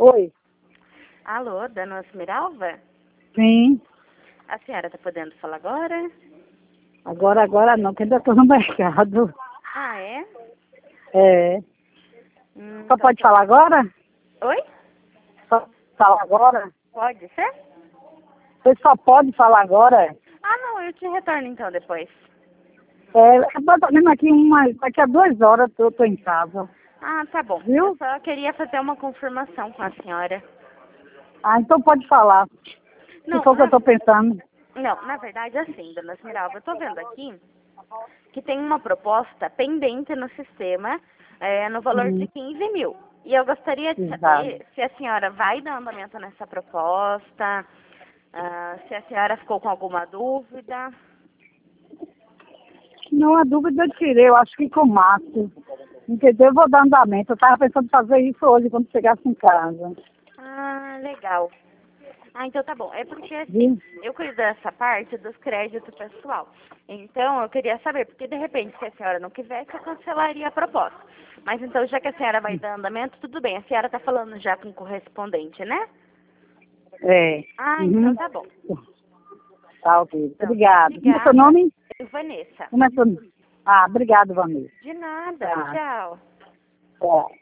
Oi. Alô, dona Esmeralda? Sim. A senhora está podendo falar agora? Agora não, que ainda estou no mercado. Ah, é? É. Só Então pode falar agora? Oi? Só falar agora? Pode ser? Você só pode falar agora? Ah, não, eu te retorno então depois. Mais ou menos aqui, daqui a 2 horas eu estou em casa. Ah, tá bom. Eu Viu? só queria fazer uma confirmação com a senhora. Ah, então pode falar. Se Não, for o que eu estou pensando. na verdade, assim, dona Esmeralda, eu tô vendo aqui que tem uma proposta pendente no sistema, no valor de 15 mil. E eu gostaria de Exato. saber se a senhora vai dar andamento nessa proposta, se a senhora ficou com alguma dúvida. Não há dúvida, eu tirei. Eu acho que com o Márcio. Entendeu? Eu vou dar andamento. Eu estava pensando em fazer isso hoje, quando chegasse em casa. Ah, legal. Ah, então tá bom. É porque assim, Viu? eu cuido dessa parte dos créditos pessoal. Então eu queria saber, porque de repente se a senhora não quisesse, eu cancelaria a proposta. Mas então, já que a senhora vai dar andamento, tudo bem. A senhora tá falando já com o correspondente, né? É. Ah, então Uhum. tá bom. Tá, ok. Então, Obrigado. Como é seu obrigada. nome? Vanessa. Como é seu nome? Ah, obrigado, Vanessa. De nada. Tá. Tchau. Tá.